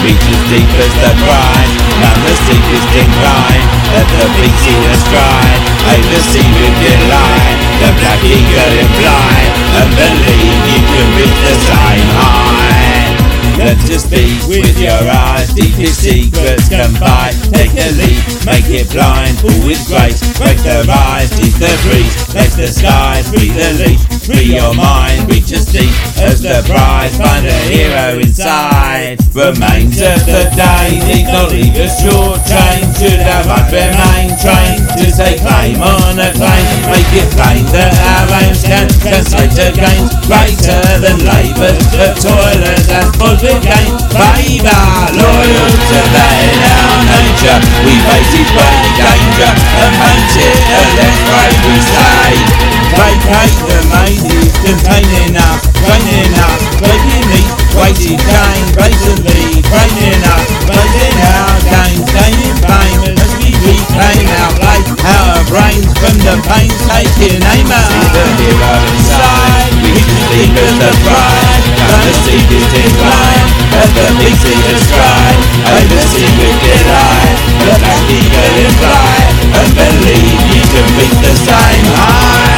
reach as deep as the prize. Climb the steepest incline, at the peaks in the stride. Oversee with delight, the black eagle in flight, and believe you can reach the sign high. Learn to speak with your eyes, deepest secrets confide. Take a leap, make it blind, fall with grace. Break the rise, teach the breeze, touch the skies, breathe the leap. Free your mind, reach as deep as the prize. Find a hero inside. Remains of the day, need not leave a short train. Should have I remain trained to take claim on a claim. Make it plain that our aims can translate to gains greater than labours, the toilers and full gain. Favour, loyal to that in our nature. We face each great danger and paint it a less brave we say. Vacate the mazes containing us, training us, breaking me, weighted gain, blatantly training us, blazing our gains, gaining fame as we reclaim our place, our brains from the pain, taking aim at the hero inside. We can sleep as the pride, down the steepest incline, at the peaks in the stride, oversee with delight, the black eagle in flight, and believe you can reach the same high.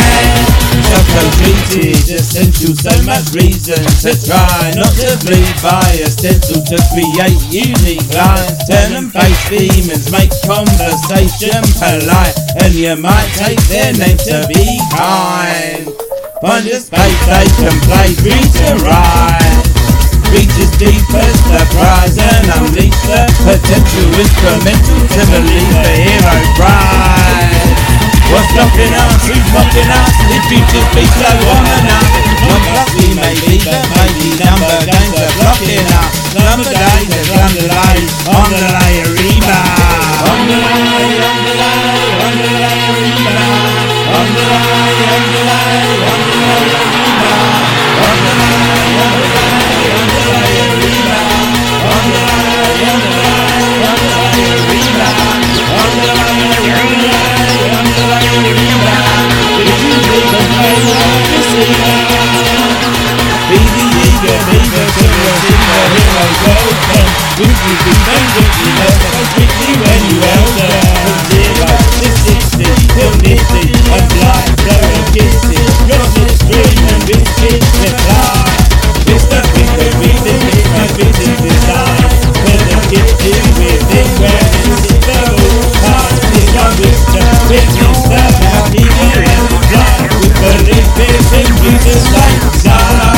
Treated essential, so much reason to try not to bleed by a stencil to create unique lines. Turn and face demons, make conversation polite, and you might take their name to be kind. Find a space they can play, free to rise. Reach as deep as the prize and unleash the potential instrumental to believe the hero pride. What's stopping us? Who's mocking us? If futures be so on enough. Not what we may be, but maybe number games are blocking us. Number days are underlay, underlay a rebound. Underlay, underlay, underlay a rebound. Underlay, underlay, underlay a rebound. Underlay, underlay, underlay a rebound. Underlay, underlay, underlay a rebound. Underlay, underlay. Be the eager, be the curious, in the hero's welcome. Would you be vengeance, you know, quickly when you elder. From 0 to 60, till nifty, and fly, blow and kissy. Your lips green and biscuits to fly. It's the thing that we think is my business design. Where the gift is within, where it's in the whole heart. It's one with the witness, the happy and fly. With the lips and Jesus like side.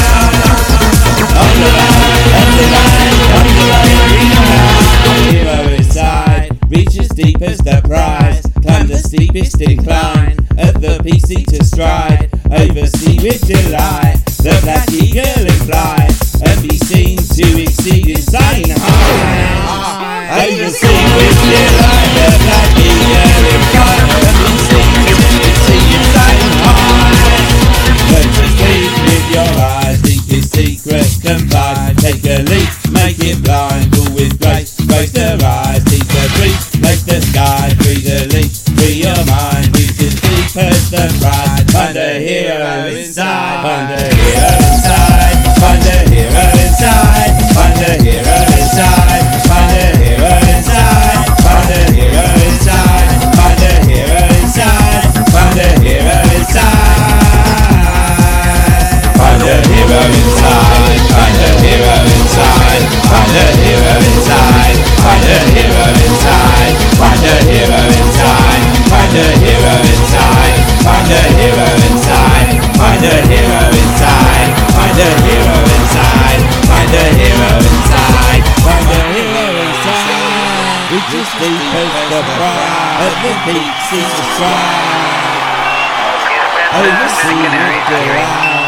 Deep as the prize, climb the steepest incline, at the PC to stride, oversee with delight, the black eagle in flight, and be seen to exceed insane high. Oversee with delight, the black eagle in flight, and be seen to exceed insane high. Learn to speak with your eyes, deepest secrets confide, take a leap, make it blind, all with grace, grace the rise, teach the breeze. Make the sky, free the leap, free your mind, reach as deep as the prize. Find a hero inside, find a hero inside, find a hero inside, find a hero inside, find a hero inside, find a hero inside, find a hero inside, find a hero inside, find a hero inside, find a hero inside, find a hero inside, find a hero inside. Find a hero inside, find a hero inside, find a hero inside, find a hero inside, find a hero inside, find a hero inside, find a hero inside. We just deep as the pride, at the peaks is the stride. Oversee with the light.